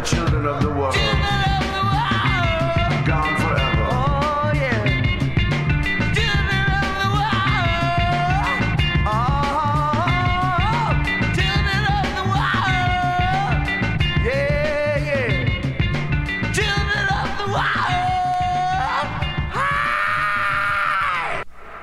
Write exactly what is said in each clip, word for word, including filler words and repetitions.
children of the world. Gone forever. Oh yeah. Children of the world. Oh, children of the world. Yeah, yeah. Children of the world. Hi.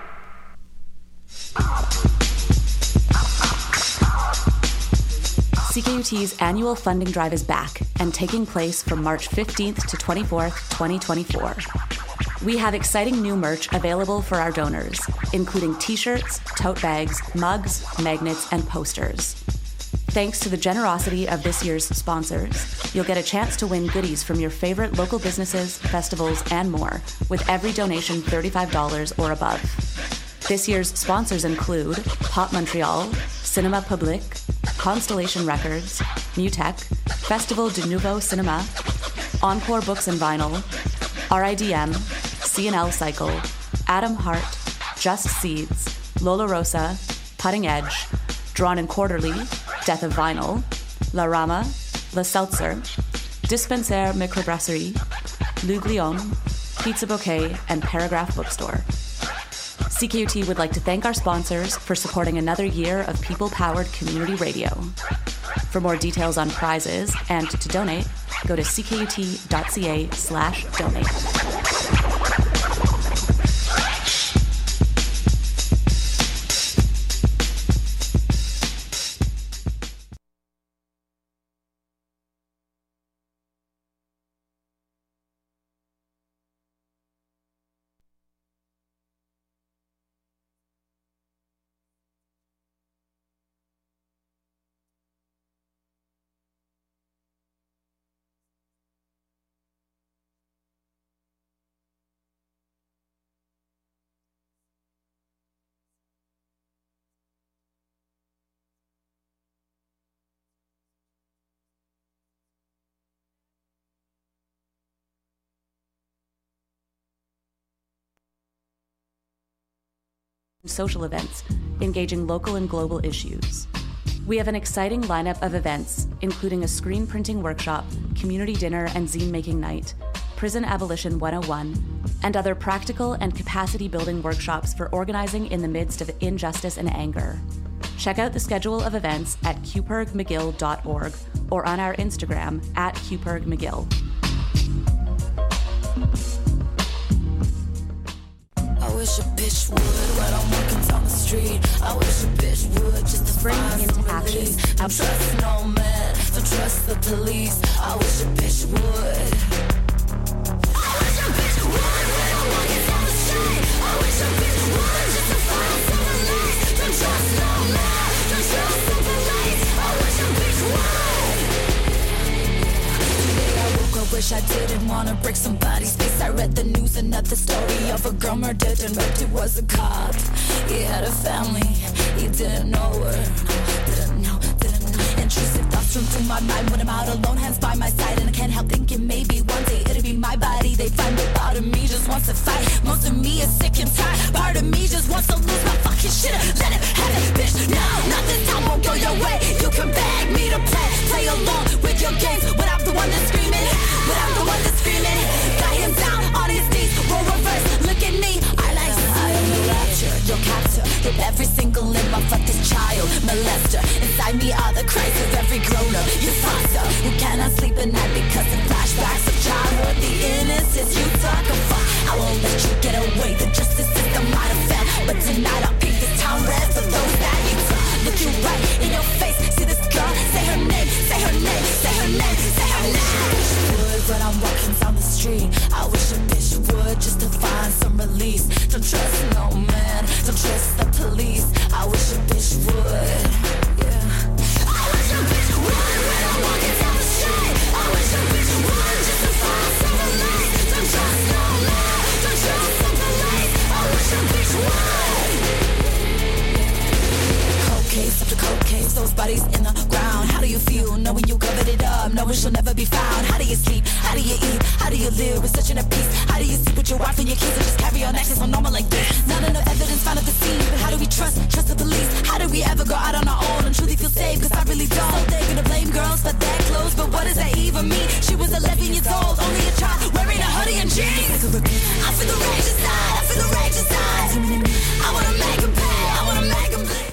C K U T's annual funding drive is back and taking place from March fifteenth to twenty-fourth, twenty twenty-four. We have exciting new merch available for our donors, including t-shirts, tote bags, mugs, magnets, and posters. Thanks to the generosity of this year's sponsors, you'll get a chance to win goodies from your favorite local businesses, festivals, and more, with every donation thirty-five dollars or above. This year's sponsors include Pop Montreal, Cinema Public, Constellation Records, Mutech, Festival du Nouveau Cinema, Encore Books and Vinyl, R I D M, C and L Cycle, Adam Hart, Just Seeds, Lola Rosa, Putting Edge, Drawn and Quarterly, Death of Vinyl, La Rama, La Seltzer, Dispensaire Microbrasserie, L'Uglion, Pizza Bouquet, and Paragraph Bookstore. C K U T would like to thank our sponsors for supporting another year of people-powered community radio. For more details on prizes and to donate, go to ckut.ca slash donate. Social events, engaging local and global issues. We have an exciting lineup of events, including a screen printing workshop, community dinner and zine making night, Prison Abolition one oh one, and other practical and capacity building workshops for organizing in the midst of injustice and anger. Check out the schedule of events at q perg mcgill dot org or on our Instagram at q perg mcgill. I wish a bitch would when I'm walking down the street. I wish a bitch would just to Spring find into some action. release. Don't trust no man, don't trust the police. I wish a bitch would. I wish a bitch would when I'm walking down the street. I wish a bitch would just to find some release. Don't trust no man, don't trust the police. I wish a bitch would. Today I woke up, wish I didn't wanna break somebody's face. I read the news, another story of a girl murdered and raped. He was a cop. He had a family. He didn't know her. Didn't know, didn't know. Intrusive thoughts run through my mind when I'm out alone, hands by my side, and I can't help thinking maybe one day it'll be my body. They find a part of me just wants to fight. Most of me is sick and tired. Part of me just wants to lose my fucking shit. Let it have it, bitch. No, not this time. Won't go your way. You can beg me to play, play along with your games. When I'm the one that's screaming, when I'm the one that's screaming. Got him down on his knees. Roll reverse. Look at me. I like I am your rapture, your captor. With every single limb of like this child molester. Inside me are the cries of every grown-up. You foster who cannot sleep at night because of flashbacks of childhood. The innocence you talk about. I won't let you get away. The justice system might have failed, but tonight I'll paint this town red for those that you took. Look you right in your face. See this girl? Say her name. Say her name. Say her name. Say her name. I wish a bitch would when I'm walking down the street. I wish a bitch would just to find some release. Don't trust no man. Don't trust the police. I wish a bitch would. Yeah. I wish a bitch would when I'm walking down the street. I wish a bitch would just to find some release. Don't trust no man. Don't trust the police. I wish a bitch would. Cold case after cold case, those bodies in the ground. How do you feel knowing you covered it up? Knowing she'll never be found? How do you sleep? How do you eat? How do you live with such an peace? How do you sleep with your wife and your kids and just carry on acting so normal like this? Not enough evidence found at the scene, but how do we trust? Trust the police? How do we ever go out on our own and truly feel safe? Cause I really don't. So they're gonna blame girls for their clothes, but what does that even mean? She was eleven years old, only a child, wearing a hoodie and jeans. I feel the rage inside, I feel the rage inside. I wanna make him pay, I wanna make him bleed.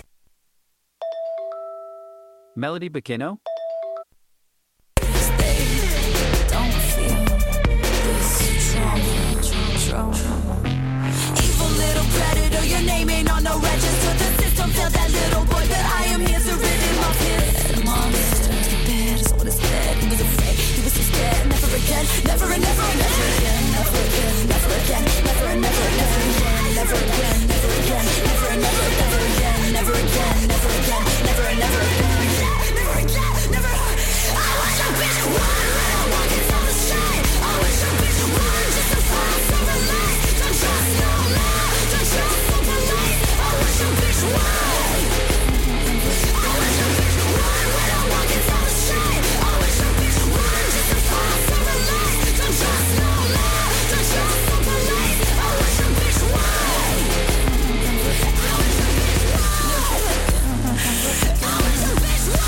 Melody Bacchino? Evil little predator, your name ain't on no register. The system tell that little boy that I am here to rid him of his monster. Bad is what is dead. He was afraid, he was so scared. Never again, never and never and never again, never again, never again, never and never and never again, never again, never again, never and never, never again, never again, never again, never and never again, never again, never. I wish a bitch would walk into the shade. I wish a bitch would just to find some relief. Don't trust no man, don't trust the police. I wish a bitch would. I wish a bitch would when I walk into the shade. I wish a bitch would just to find some relief. Don't trust no man, don't trust the police. I wish a bitch would. I wish a bitch would. I wish a bitch would.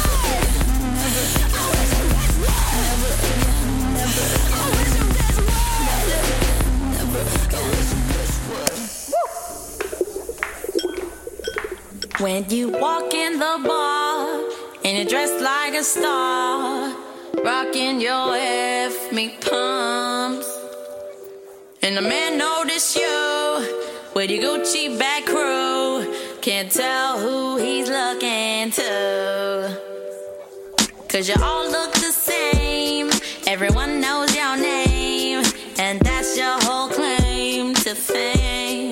When you walk in the bar and you're dressed like a star, rocking your F me pumps, and the man notice you with your Gucci back crew, can't tell who he's looking to, cause you all look the same, everyone knows your name, and that's your whole claim to fame.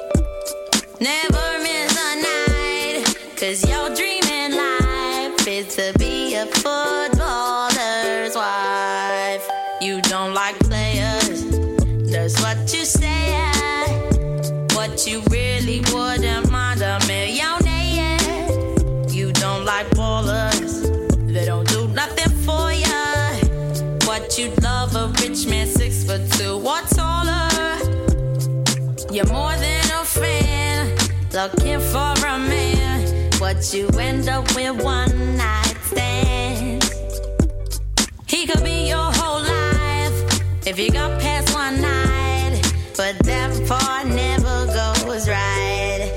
Never miss a night, cause your dream in life is to be a footballer's wife. You don't like players, that's what you say. What you really wouldn't mind a millionaire. You don't like ballers, they don't do nothing for ya. What you'd love a rich man six foot two or taller. You're more than a fan, looking for a man. What you end up with one night stands. He could be your whole life if you got past one night, but that part never goes right.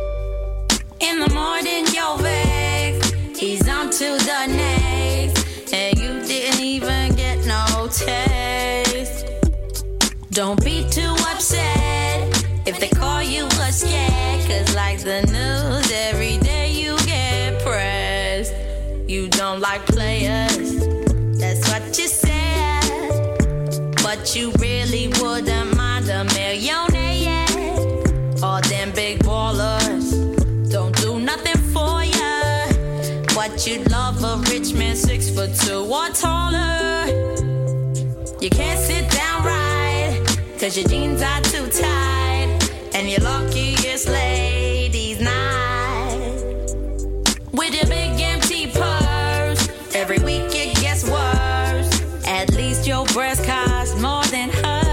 In the morning you're vexed, he's on to the next, and you didn't even get no taste. Don't be too upset if they call you a scared, cause like the news, every day you get pressed. You don't like players, that's what you said, but you really wouldn't mind a millionaire. All them big ballers don't do nothing for ya. What you'd love a rich man six foot two or taller. You can't sit down right, cause your jeans are too tight, and your luckiest ladies night. With your big empty purse, every week it gets worse. At least your breast costs more than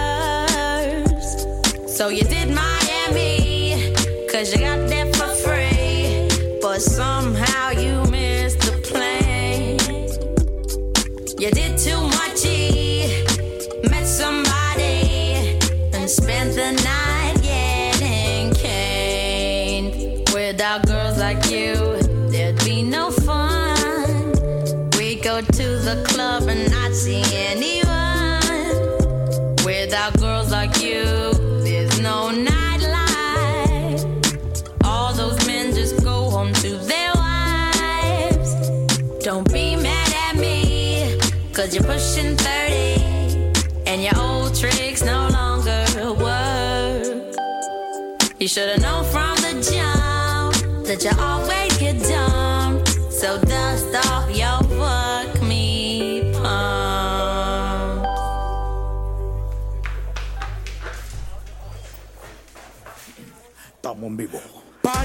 hers. So you did Miami, cause you got there for free, but somehow you missed the plane. You did too much, E, met somebody, and spent the night getting caned. Without girls like you, there'd be no fun. We go to the club and not see anyone. Without girls like you, there's no nightlife. All those men just go home to their wives. Don't be mad at me, cause you're pushing thirty, and your old tricks no longer work. You should've known from the jump that you always get dumped. So dust off your fuck me pump. Estamos en vivo. Pan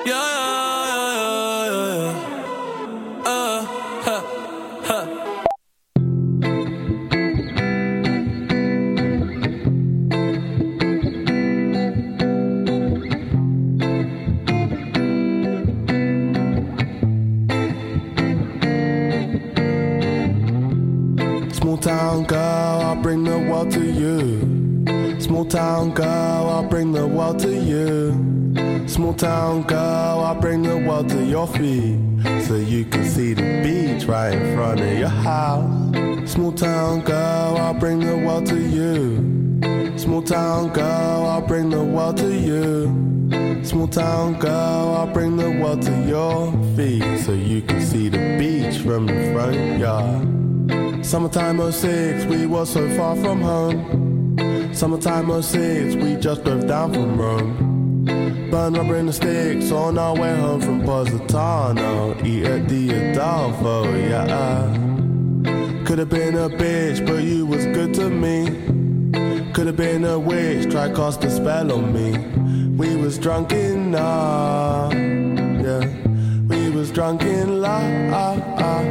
Yeah, yeah, yeah, yeah. Uh, huh, huh. Small town girl, I'll bring the world to you. Small town girl, I'll bring the world to you. Small town girl, I'll bring the world to your feet, so you can see the beach right in front of your house. Small town girl, I'll bring the world to you. Small town girl, I'll bring the world to you. Small town girl, I'll bring the world to your feet, so you can see the beach from your front yard. Summertime oh six, we were so far from home. Summertime oh six, we just drove down from Rome. Burn rubber in the sticks on our way home from Positano. Eat at the Adolfo, yeah. Could've been a bitch, but you was good to me. Could've been a witch, try cast a spell on me. We was drunk in love, yeah. We was drunk in love.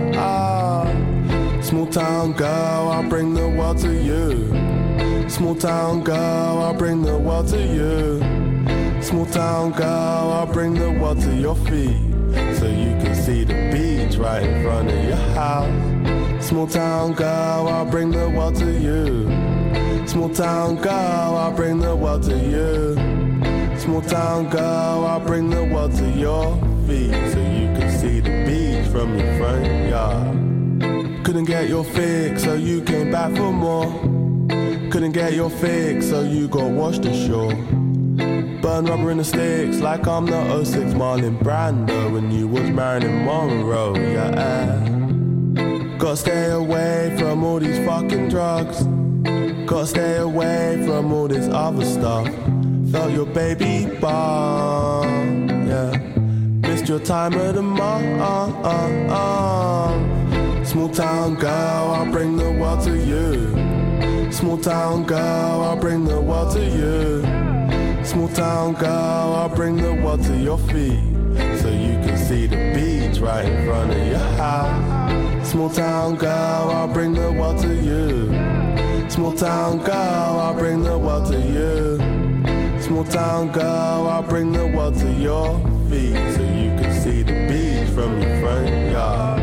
Small town girl, I'll bring the world to you. Small town girl, I'll bring the world to you. Small town girl, I'll bring the world to your feet, so you can see the beach right in front of your house. Small town girl, I'll bring the world to you. Small town girl, I'll bring the world to you. Small town girl, I'll bring the world to your feet, so you can see the beach from your front yard. Couldn't get your fix, so you came back for more. Couldn't get your fix, so you got washed ashore. Burn rubber in the sticks like I'm the oh six Marlon Brando when you was Marilyn Monroe, yeah. Gotta stay away from all these fucking drugs. Gotta stay away from all this other stuff. Felt your baby bomb, yeah. Missed your time at the mall. Small town girl, I'll bring the world to you. Small town girl, I'll bring the world to you. Small town girl, I'll bring the world to your feet, so you can see the beach right in front of your house. Small town girl, I'll bring the world to you. Small town girl, I'll bring the world to you. Small town girl, I'll bring the world to your feet, so you can see the beach from your front yard.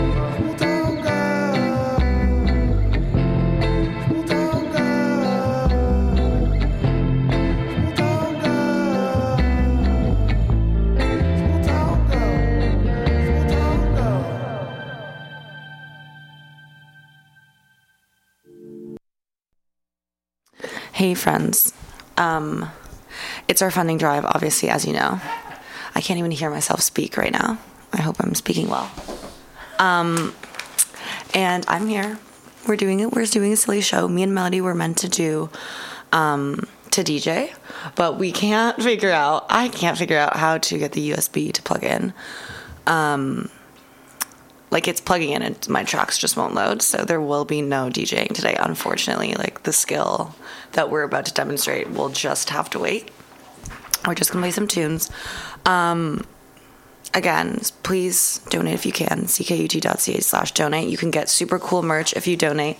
Hey friends, um, it's our funding drive, obviously, as you know. I can't even hear myself speak right now. I hope I'm speaking well. Um, and I'm here. We're doing it. We're doing a silly show. Me and Melody were meant to do um, to D J, but we can't figure out. I can't figure out how to get the U S B to plug in. Um, like it's plugging in, and my tracks just won't load. So there will be no DJing today, unfortunately. Like the skill that we're about to demonstrate will just have to wait. We're just gonna play some tunes. Um, again, please donate if you can. C K U T dot C A slash donate. You can get super cool merch if you donate.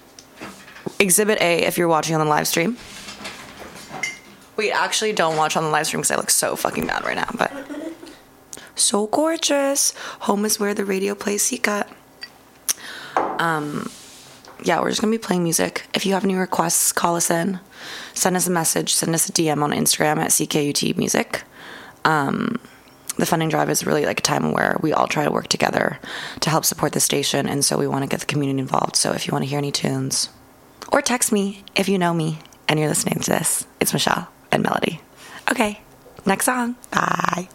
Exhibit A if you're watching on the live stream. Wait, actually don't watch on the live stream because I look so fucking bad right now, but so gorgeous. Home is where the radio plays Sika. Um, yeah, we're just going to be playing music. If you have any requests, call us in. Send us a message. Send us a D M on Instagram at C K U T Music. Um, the funding drive is really like a time where we all try to work together to help support the station, and so we want to get the community involved. So if you want to hear any tunes, or text me if you know me and you're listening to this. It's Michelle and Melody. Okay, next song. Bye.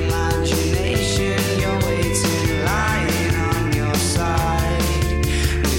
Imagination, you're waiting, lying on your side.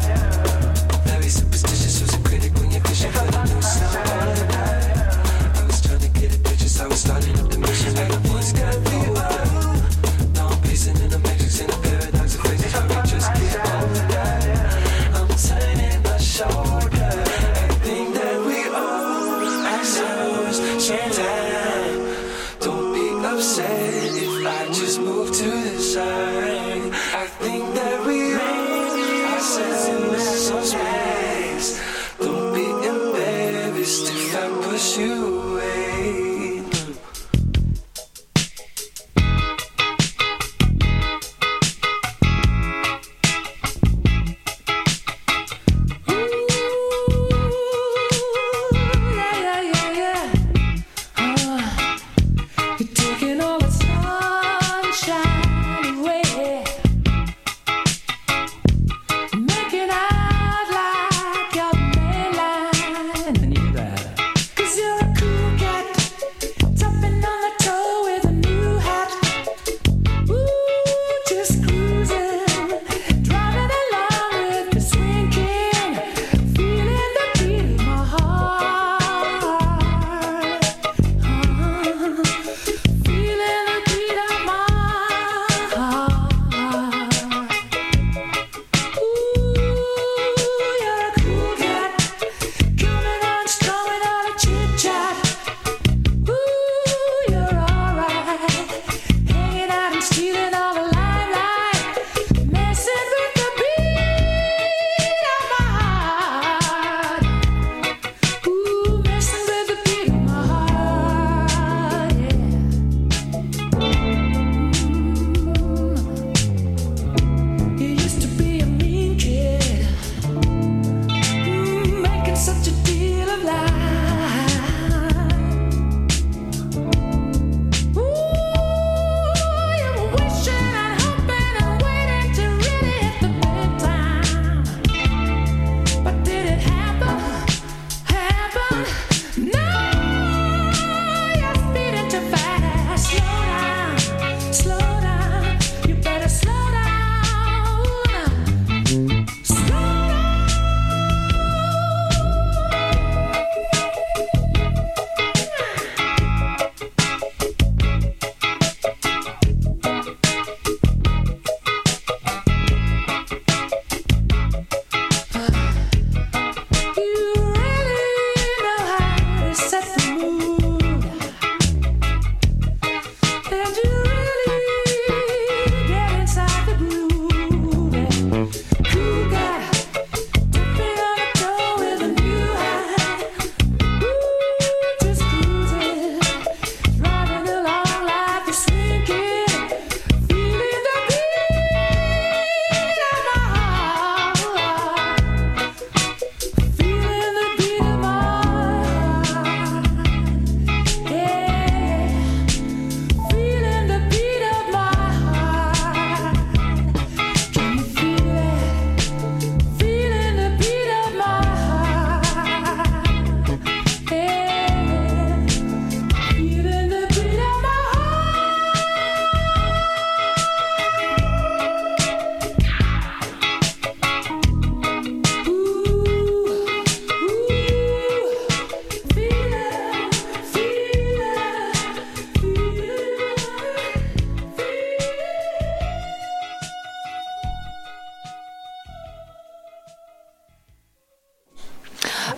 Very superstitious, was a critic when you're fishing for the new someone. I was trying to get a picture, so I was starting up the mission. Like the voice got older. Now I'm pacing in the matrix in a paradox of phases. How we just get older. I'm turning my shoulder. Everything that we owe ourselves, change that. Don't be upset if I just move to the side. I think that we owe ourselves some space. Don't be embarrassed if I push you away. Cause you're a cool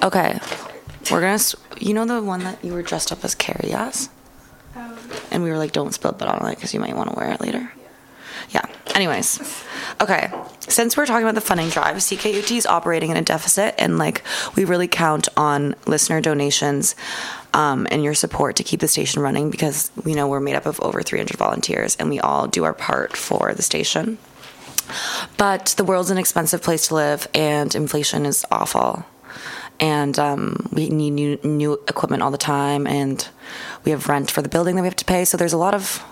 Okay. We're going to, you know the one that you were dressed up as Carrie, yes? Um, And we were like, don't spill it on it because you might want to wear it later. Yeah. Anyways. Okay. Since we're talking about the funding drive, C K U T is operating in a deficit, and like we really count on listener donations um, and your support to keep the station running, because we know we're made up of over three hundred volunteers and we all do our part for the station. But the world's an expensive place to live and inflation is awful. And um, we need new, new equipment all the time, and we have rent for the building that we have to pay. So there's a lot of,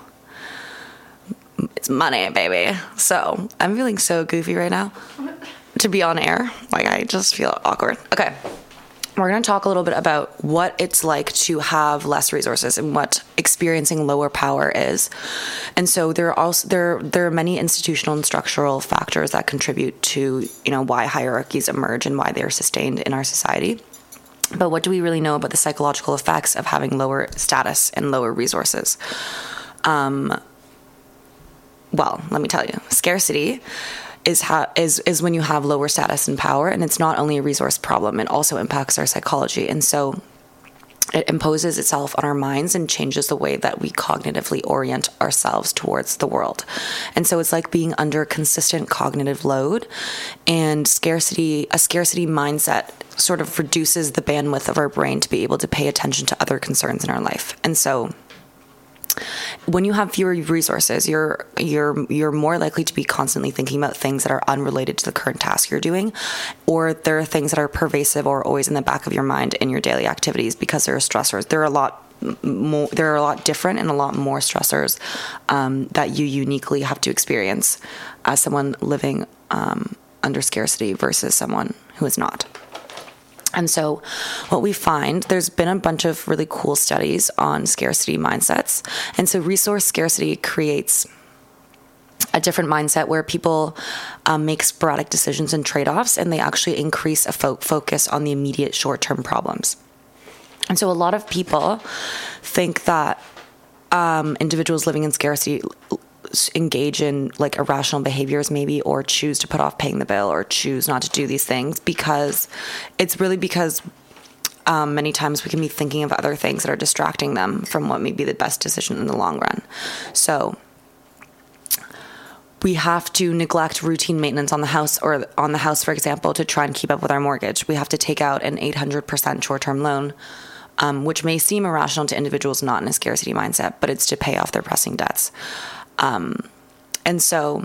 it's money, baby. So I'm feeling so goofy right now to be on air. Like, I just feel awkward. Okay. We're going to talk a little bit about what it's like to have less resources and what experiencing lower power is. And so there are also there there are many institutional and structural factors that contribute to, you know, why hierarchies emerge and why they are sustained in our society. But what do we really know about the psychological effects of having lower status and lower resources? Um, well, let me tell you, scarcity is ha- is is when you have lower status and power, and it's not only a resource problem, it also impacts our psychology. And so it imposes itself on our minds and changes the way that we cognitively orient ourselves towards the world. And so it's like being under consistent cognitive load, and scarcity, a scarcity mindset sort of reduces the bandwidth of our brain to be able to pay attention to other concerns in our life. And so when you have fewer resources, you're you're you're more likely to be constantly thinking about things that are unrelated to the current task you're doing, or there are things that are pervasive or always in the back of your mind in your daily activities because there are stressors. There are a lot more. There are a lot different and a lot more stressors um, that you uniquely have to experience as someone living um, under scarcity versus someone who is not. And so what we find, there's been a bunch of really cool studies on scarcity mindsets. And so resource scarcity creates a different mindset where people um, make sporadic decisions and trade-offs, and they actually increase a fo- focus on the immediate short-term problems. And so a lot of people think that um, individuals living in scarcity engage in like irrational behaviors maybe, or choose to put off paying the bill, or choose not to do these things, because it's really because um, many times we can be thinking of other things that are distracting them from what may be the best decision in the long run. So we have to neglect routine maintenance on the house, or on the house, for example, to try and keep up with our mortgage. We have to take out an eight hundred percent short-term loan, um, which may seem irrational to individuals not in a scarcity mindset, but it's to pay off their pressing debts. Um, and so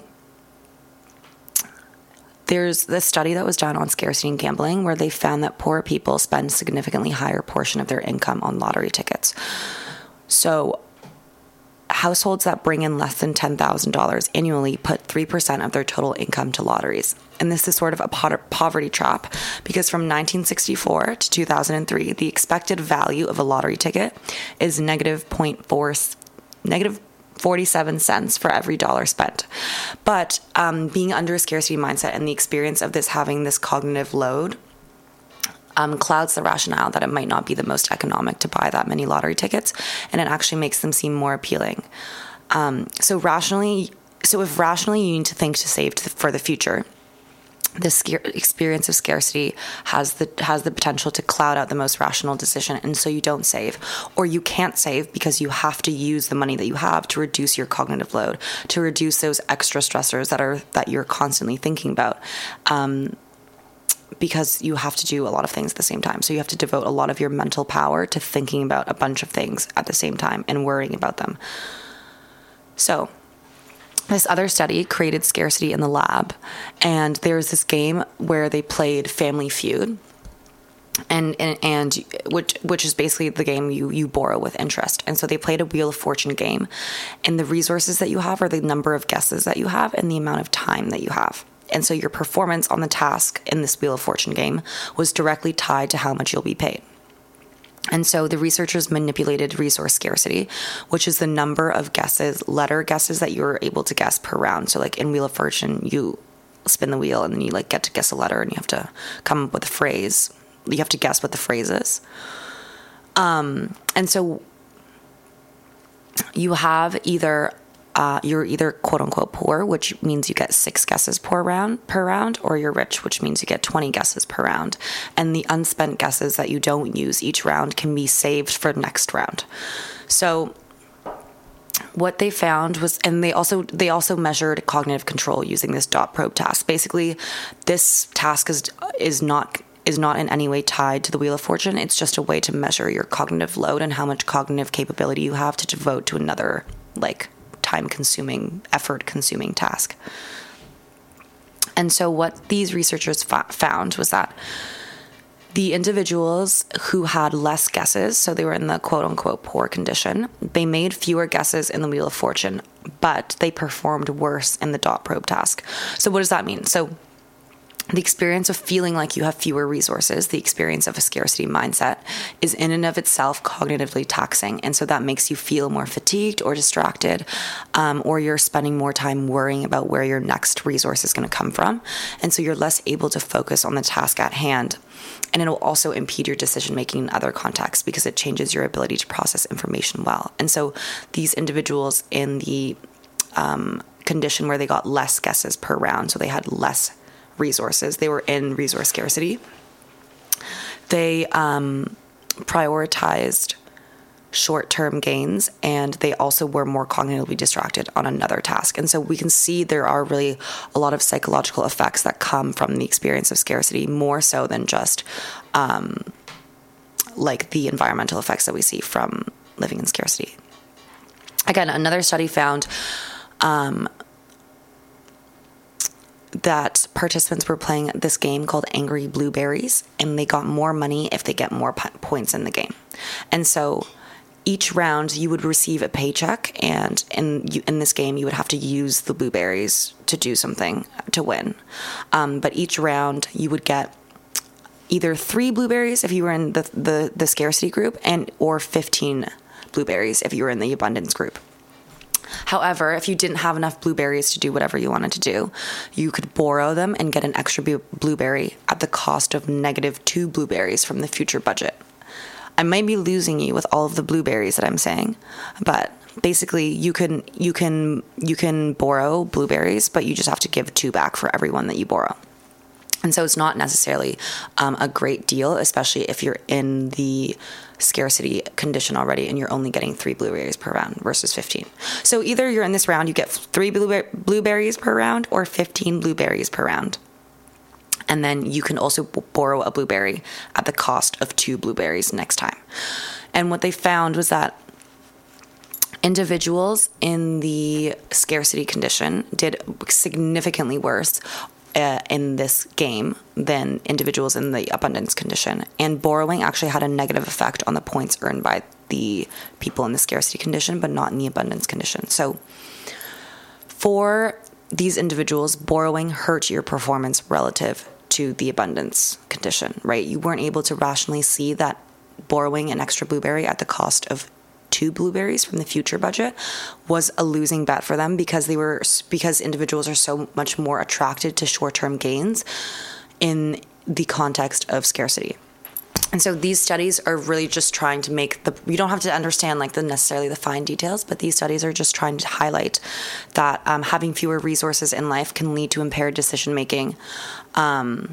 there's this study that was done on scarcity and gambling where they found that poor people spend a significantly higher portion of their income on lottery tickets. So households that bring in less than ten thousand dollars annually put three percent of their total income to lotteries. And this is sort of a po- poverty trap, because from nineteen sixty-four to two thousand three, the expected value of a lottery ticket is negative zero point four, negative forty-seven cents for every dollar spent. But um, being under a scarcity mindset and the experience of this having this cognitive load um, clouds the rationale that it might not be the most economic to buy that many lottery tickets, and it actually makes them seem more appealing. Um, so rationally, so if rationally you need to think to save to, for the future, the scar- experience of scarcity has the has the potential to cloud out the most rational decision, and so you don't save, or you can't save because you have to use the money that you have to reduce your cognitive load, to reduce those extra stressors that are that you're constantly thinking about, um, because you have to do a lot of things at the same time. So you have to devote a lot of your mental power to thinking about a bunch of things at the same time and worrying about them. So this other study created scarcity in the lab, and there's this game where they played Family Feud, and and, and which which is basically the game you, you borrow with interest. And so they played a Wheel of Fortune game, and the resources that you have are the number of guesses that you have and the amount of time that you have. And so your performance on the task in this Wheel of Fortune game was directly tied to how much you'll be paid. And so the researchers manipulated resource scarcity, which is the number of guesses, letter guesses that you're able to guess per round. So like in Wheel of Fortune, you spin the wheel and then you like get to guess a letter, and you have to come up with a phrase. You have to guess what the phrase is. Um, and so you have either uh, you're either quote unquote poor, which means you get six guesses per round, per round, or you're rich, which means you get twenty guesses per round. And the unspent guesses that you don't use each round can be saved for next round. So what they found was, and they also they also measured cognitive control using this dot probe task. Basically, this task is is not is not in any way tied to the Wheel of Fortune. It's just a way to measure your cognitive load and how much cognitive capability you have to devote to another, like, time-consuming, effort-consuming task. And so what these researchers fa- found was that the individuals who had less guesses, so they were in the quote-unquote poor condition, they made fewer guesses in the Wheel of Fortune, but they performed worse in the dot probe task. So what does that mean? So the experience of feeling like you have fewer resources, the experience of a scarcity mindset, is in and of itself cognitively taxing. And so that makes you feel more fatigued or distracted, um, or you're spending more time worrying about where your next resource is going to come from. And so you're less able to focus on the task at hand. And it will also impede your decision-making in other contexts because it changes your ability to process information well. And so these individuals in the um, condition where they got less guesses per round, so they had less resources, they were in resource scarcity, they um, prioritized short-term gains, and they also were more cognitively distracted on another task. And so we can see there are really a lot of psychological effects that come from the experience of scarcity, more so than just um, like the environmental effects that we see from living in scarcity. Again, another study found um, that participants were playing this game called Angry Blueberries, and they got more money if they get more p- points in the game. And so each round you would receive a paycheck, and in you, in this game you would have to use the blueberries to do something to win. Um, but each round you would get either three blueberries if you were in the, the, the scarcity group, and or fifteen blueberries if you were in the abundance group. However, if you didn't have enough blueberries to do whatever you wanted to do, you could borrow them and get an extra bu- blueberry at the cost of negative two blueberries from the future budget. I might be losing you with all of the blueberries that I'm saying, but basically you can you can you can borrow blueberries, but you just have to give two back for every one that you borrow. And so it's not necessarily um, a great deal, especially if you're in the scarcity condition already and you're only getting three blueberries per round versus fifteen. So either you're in this round, you get three blueberry- blueberries per round or fifteen blueberries per round. And then you can also b- borrow a blueberry at the cost of two blueberries next time. And what they found was that individuals in the scarcity condition did significantly worse Uh, in this game than individuals in the abundance condition. And borrowing actually had a negative effect on the points earned by the people in the scarcity condition, but not in the abundance condition. So for these individuals, borrowing hurt your performance relative to the abundance condition, right? You weren't able to rationally see that borrowing an extra blueberry at the cost of two blueberries from the future budget was a losing bet for them, because they were because individuals are so much more attracted to short-term gains in the context of scarcity. And so these studies are really just trying to make the, you don't have to understand like the necessarily the fine details, but these studies are just trying to highlight that um, having fewer resources in life can lead to impaired decision making. Um,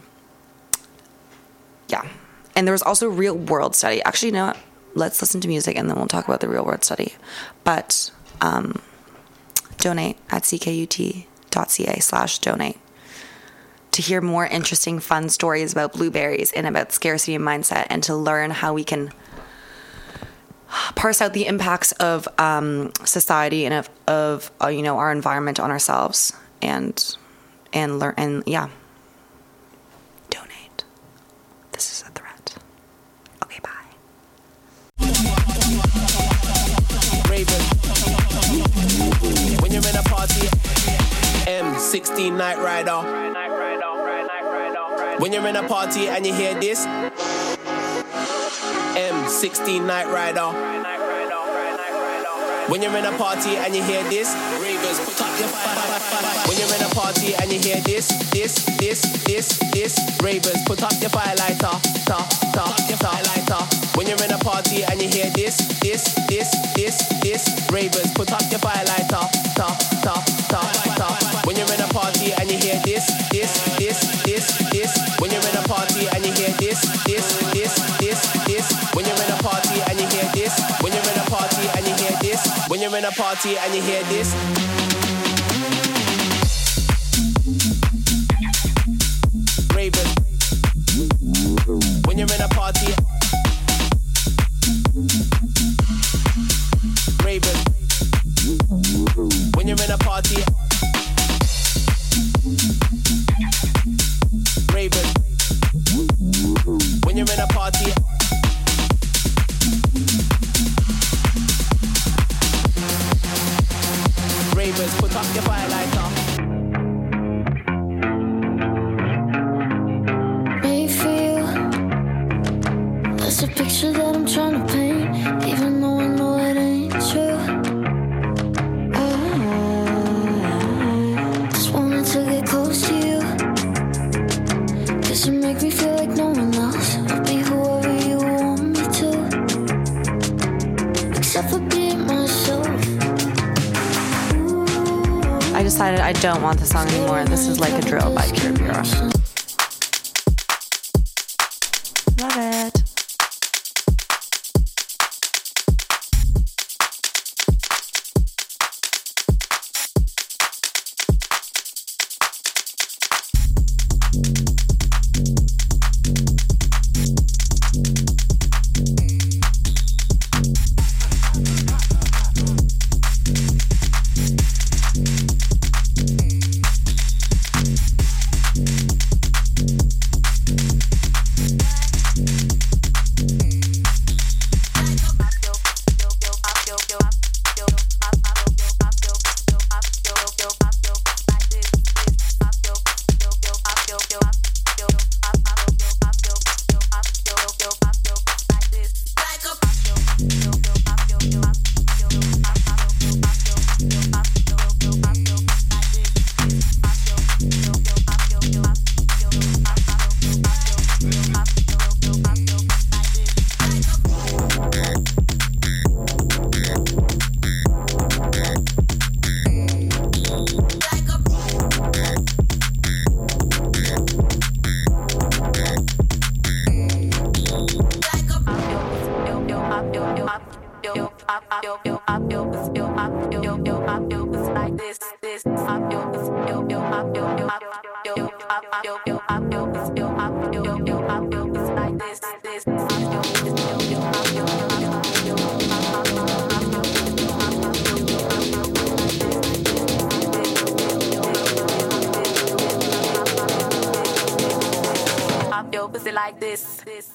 yeah. And there was also a real world study. Actually, you know what? Let's listen to music and then we'll talk about the real world study. But um, donate at ckut.ca slash donate to hear more interesting, fun stories about blueberries and about scarcity and mindset, and to learn how we can parse out the impacts of um, society and of, of uh, you know, our environment on ourselves, and and learn and yeah, donate. This is a threat. Okay, bye. Raven. When you're in a party, M sixteen Night Rider. When you're in a party and you hear this, M sixteen Night Rider. When you're in a party and you hear this, ravers, put up your fire. When you're in a party and you hear this, this, this, this, this, ravers, put up your firelighter, ta, ta, your firelighter. When you're in a party and you hear this, this, this, this, this, ravers, put up your firelighter, ta, ta, ta, ta. When you're in a party and you hear this, this, this, this, this. When you're in a party and you hear this, this, this, this, this. When you're in a party and you hear this, when you're in a party and you hear this, when you're in a party and you hear this. Raven. When you're in a party. Raven. When you're in a party. Raven. When you're in a party. Ravens, put up your firelighter. Mayfield, that's a picture that I'm trying to paint, even though I know it ain't true. I just wanted to get close to you, 'cause you make me feel like no one else. I'll be whoever you want me to, except for being myself. I decided I don't want the song anymore. This is Like a Drill by Kira Bureau. Love it. Your pussy like this. this.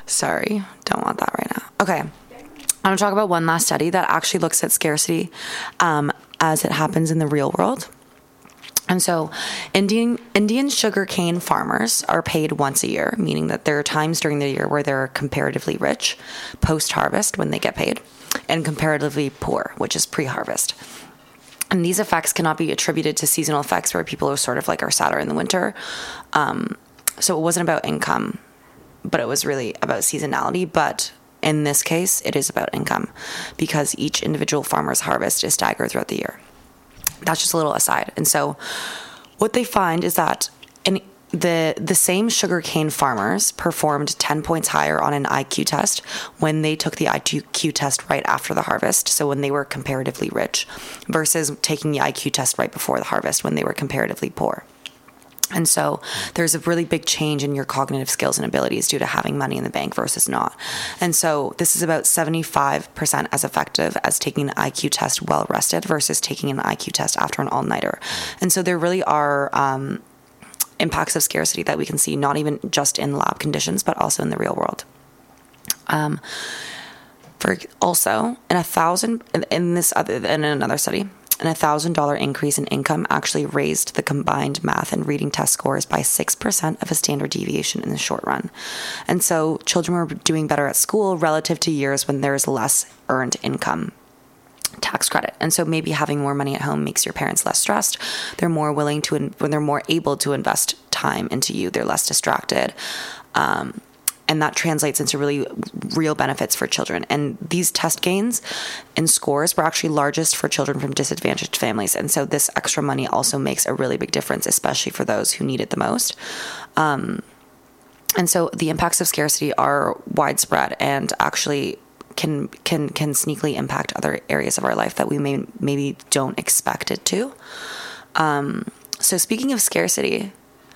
Sorry, don't want that right now. Okay. I'm going to talk about one last study that actually looks at scarcity um, as it happens in the real world. And so Indian Indian sugarcane farmers are paid once a year, meaning that there are times during the year where they're comparatively rich post-harvest when they get paid, and comparatively poor, which is pre-harvest. And these effects cannot be attributed to seasonal effects where people are sort of like are sadder in the winter. Um, so it wasn't about income, but it was really about seasonality. But in this case, it is about income because each individual farmer's harvest is staggered throughout the year. That's just a little aside. And so what they find is that in the the same sugarcane farmers performed ten points higher on an I Q test when they took the I Q test right after the harvest, so when they were comparatively rich, versus taking the I Q test right before the harvest when they were comparatively poor. And so there's a really big change in your cognitive skills and abilities due to having money in the bank versus not. And so this is about seventy-five percent as effective as taking an I Q test well rested versus taking an I Q test after an all-nighter. And so there really are um, impacts of scarcity that we can see, not even just in lab conditions, but also in the real world. Um, for also, in a thousand, in this other, in another study, and a one thousand dollars increase in income actually raised the combined math and reading test scores by six percent of a standard deviation in the short run. And so children were doing better at school relative to years when there's less earned income tax credit. And so maybe having more money at home makes your parents less stressed. They're more willing to, when they're more able to invest time into you, they're less distracted. Um, And that translates into really real benefits for children. And these test gains and scores were actually largest for children from disadvantaged families. And so this extra money also makes a really big difference, especially for those who need it the most. Um, and so the impacts of scarcity are widespread and actually can can can sneakily impact other areas of our life that we may maybe don't expect it to. Um, so speaking of scarcity,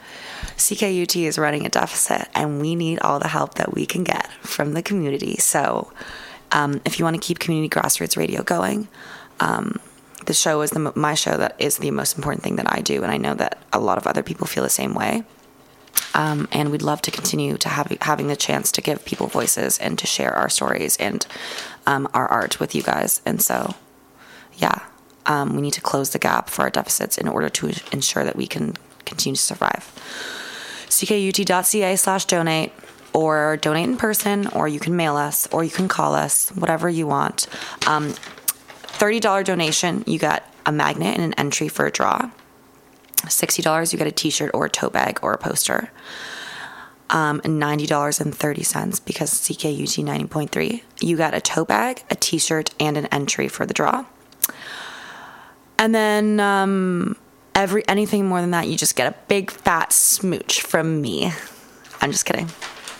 C K U T is running a deficit, and we need all the help that we can get from the community. So um, if you want to keep community grassroots radio going, um, the show is the, my show that is the most important thing that I do, and I know that a lot of other people feel the same way. Um, and we'd love to continue to have having the chance to give people voices and to share our stories and um, our art with you guys. And so, yeah, um, we need to close the gap for our deficits in order to ensure that we can continue to survive. C K U T dot C A slash donate, or donate in person, or you can mail us, or you can call us, whatever you want. Um, thirty dollars donation, you get a magnet and an entry for a draw. sixty dollars, you get a t-shirt or a tote bag or a poster. Um, ninety dollars and thirty cents, because C K U T ninety point three, you got a tote bag, a t-shirt, and an entry for the draw. And then um, every anything more than that, you just get a big fat smooch from me. I'm just kidding.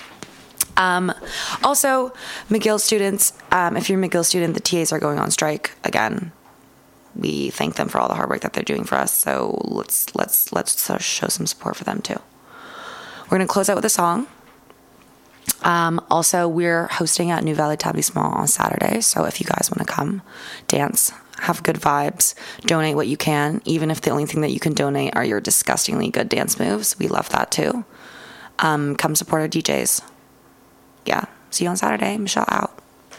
Um, also, McGill students, um, if you're a McGill student, the T As are going on strike again. We thank them for all the hard work that they're doing for us. So let's let's let's show some support for them too. We're gonna close out with a song. Um, also, we're hosting at New Valley Etablissement on Saturday. So if you guys want to come, dance, have good vibes, donate what you can, even if the only thing that you can donate are your disgustingly good dance moves. We love that too. Um, come support our D Js. Yeah. See you on Saturday. Michelle out.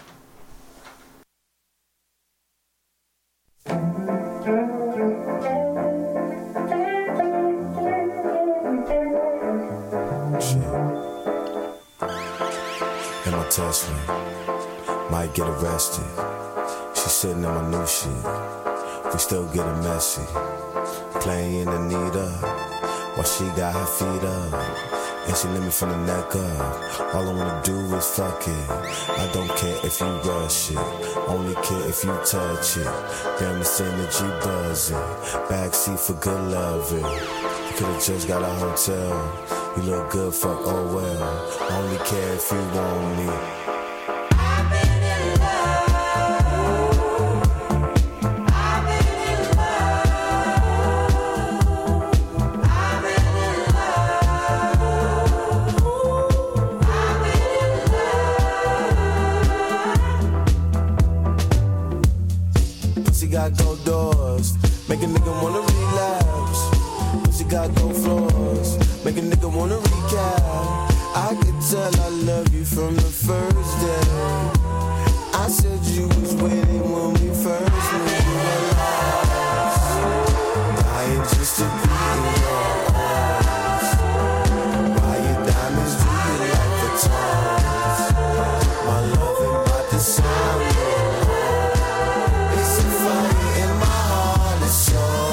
In my Tesla, might get arrested. She's sitting in my new shit. We still getting messy. Playing Anita while she got her feet up. And she let me from the neck up. All I wanna do is fuck it. I don't care if you rush it. Only care if you touch it. Damn, this energy buzzing. Backseat for good loving. You could've just got a hotel. You look good, fuck, oh well. Only care if you want me. Got go doors, make a nigga wanna relapse. Pussy got go floors, make a nigga wanna recap. I could tell I love you from the first day. I said you was waiting when we first met. You were lost, dying just to be in your arms. Buy your diamonds, do you like the tongs? My love ain't about to sound your alarm. It's a fire in my heart, it's strong.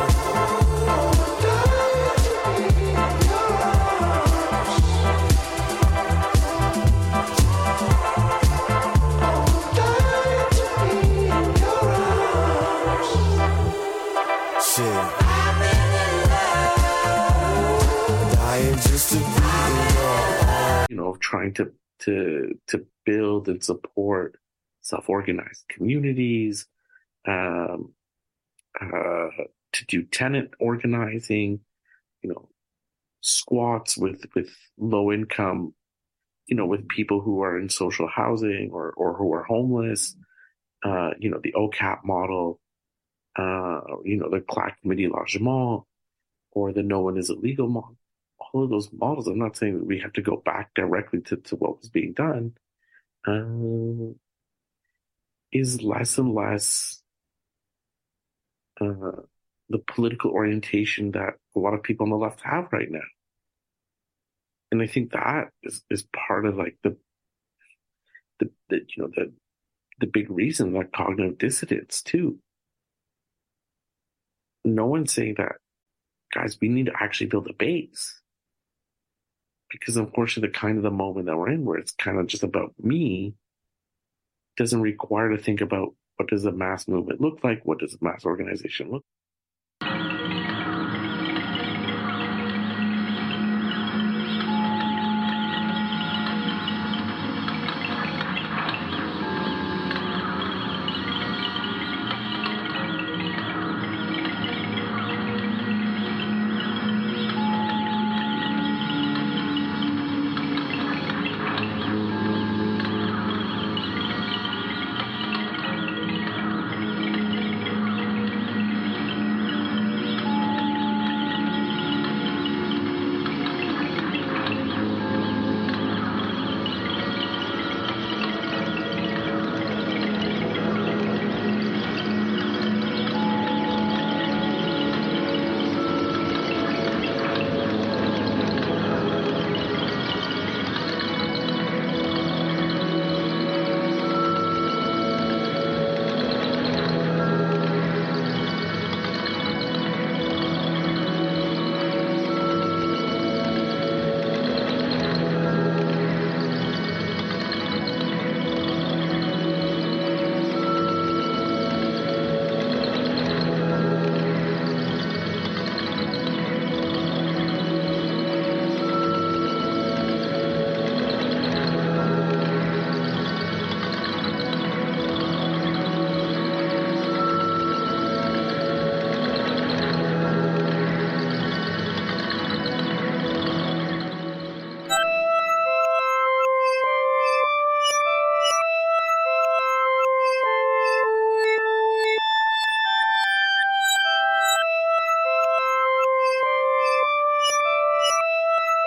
You know, of trying to to to build and support self-organized communities, um, uh, to do tenant organizing, you know, squats with with low income, you know, with people who are in social housing or or who are homeless, uh, you know, the O C A P model, uh, you know, the Claque Midi Logement, or the No One Is Illegal model. All of those models, I'm not saying that we have to go back directly to, to what was being done, uh, is less and less uh, the political orientation that a lot of people on the left have right now. And I think that is, is part of like the, the, the you know, the, the big reason that cognitive dissidence too. No one's saying that, guys, we need to actually build a base. Because unfortunately, the kind of the moment that we're in, where it's kind of just about me, doesn't require to think about what does a mass movement look like? What does a mass organization look like?